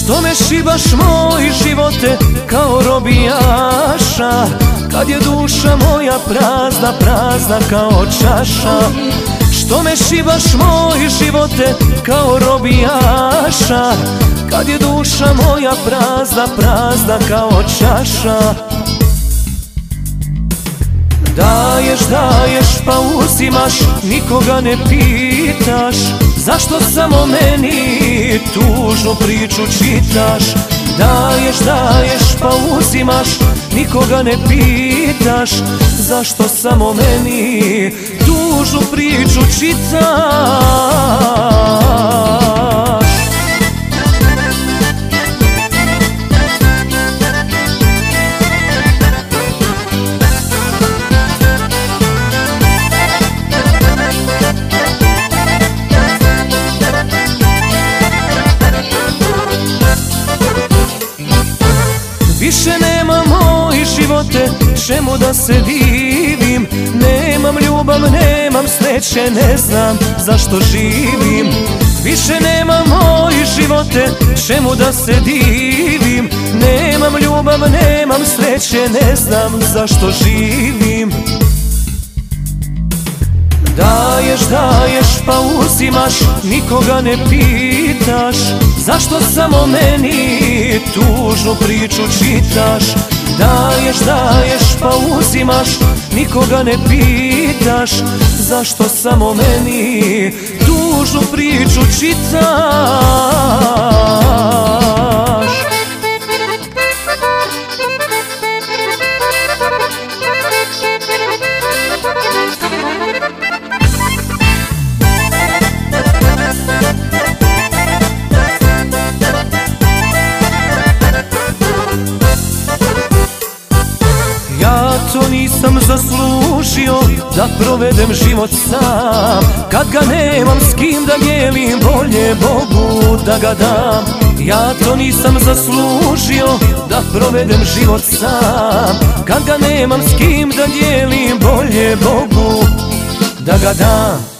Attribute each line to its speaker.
Speaker 1: Što me šibaš moj živote kao robijaša, kad je duša moja prazna, prazna kao čaša. Što me šibaš moj živote kao robijaša, kad je duša moja prazna, prazna kao čaša. Daješ, daješ pa uzimaš, nikoga ne pitaš, zašto samo meni tužnu priču čitaš? Daješ, daješ pa uzimaš, nikoga ne pitaš, zašto samo meni tužnu priču čitaš? Više nemam moj živote čemu da se divim, nemam ljubav, nemam sreće, ne znam zašto živim. Više nemam moj živote čemu da se divim, nemam ljubav, nemam sreće, ne znam zašto živim. Daješ, daješ pa uzimaš, nikoga ne pitaš, zašto samo meni tužnu priču čitaš? Daješ, daješ pa uzimaš, nikoga ne pitaš, zašto samo meni tužnu priču čitaš? Ja to nisam zaslužio da provedem život sam, kad ga nemam s kim da dijelim, bolje Bogu da ga dam. Ja to nisam zaslužio da provedem život sam, kad ga nemam s kim da dijelim, bolje Bogu da ga dam.